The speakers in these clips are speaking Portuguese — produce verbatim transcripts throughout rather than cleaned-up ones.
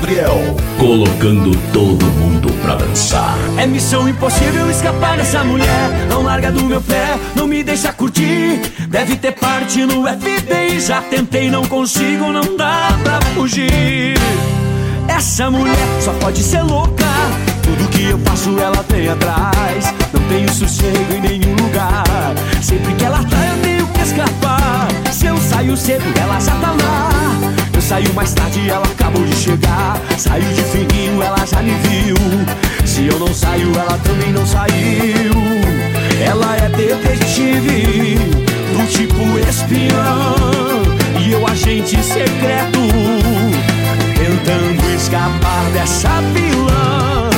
Gabriel, colocando todo mundo pra dançar. É missão impossível escapar dessa mulher. Não larga do meu pé, não me deixa curtir. Deve ter parte no F B I. Já tentei, não consigo, não dá pra fugir. Essa mulher só pode ser louca. Tudo que eu faço ela vem atrás. Não tenho sossego em nenhum lugar. Sempre que ela tá eu tenho que escapar. Se eu saio cedo ela já tá lá. Eu saio mais tarde ela acabou de chegar. Saio de fininho ela já me viu. Se eu não saio ela também não saiu. Ela é detetive do tipo espião e eu agente secreto tentando escapar dessa vilã.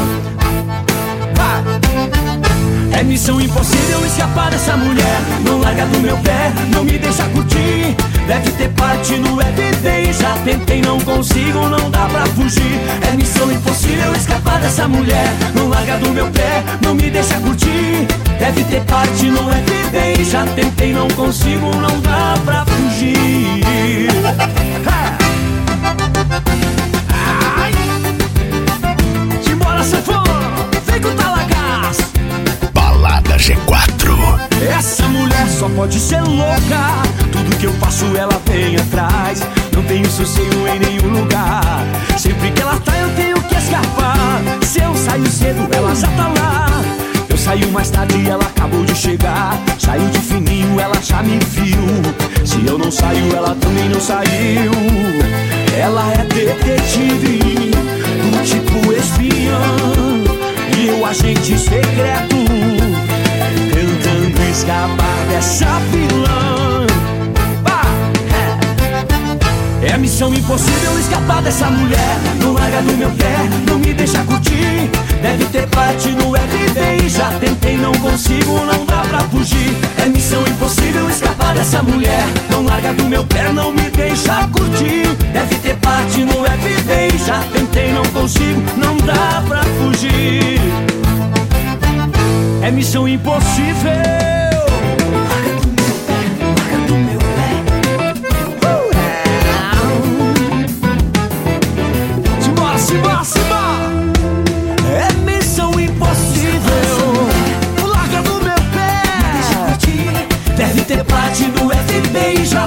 É missão impossível escapar dessa mulher. Não larga do meu pé, não me deixa curtir. Deve ter parte no F B I. Já tentei, não consigo, não dá pra fugir. É missão impossível escapar dessa mulher. Não larga do meu pé, não me deixa curtir. Deve ter parte no F B I. Já tentei, não consigo, não dá pra fugir. Ai. Simbora, sanfona, vem com o talagás. Balada G quatro. Essa mulher só pode ser louca. Tudo que eu faço ela vem atrás. Não tenho sossego em nenhum lugar. Sempre que ela tá eu tenho que escapar. Se eu saio cedo ela já tá lá. Eu saio mais tarde e ela acabou de chegar. Saio de fininho ela já me viu. Se eu não saio ela também não saiu. Ela é detetive do tipo espião e eu agente secreto tentando escapar dessa vilã. É missão impossível escapar dessa mulher. Não larga do meu pé, não me deixa curtir. Deve ter parte no F B I. Já tentei, não consigo, não dá pra fugir. É missão impossível escapar dessa mulher. Não larga do meu pé, não me deixa curtir. Deve ter parte no F B I. Já tentei, não consigo, não dá pra fugir. É missão impossível. Simbora, simbora! É missão impossível. Larga do meu pé. Deve ter parte do F B I. Já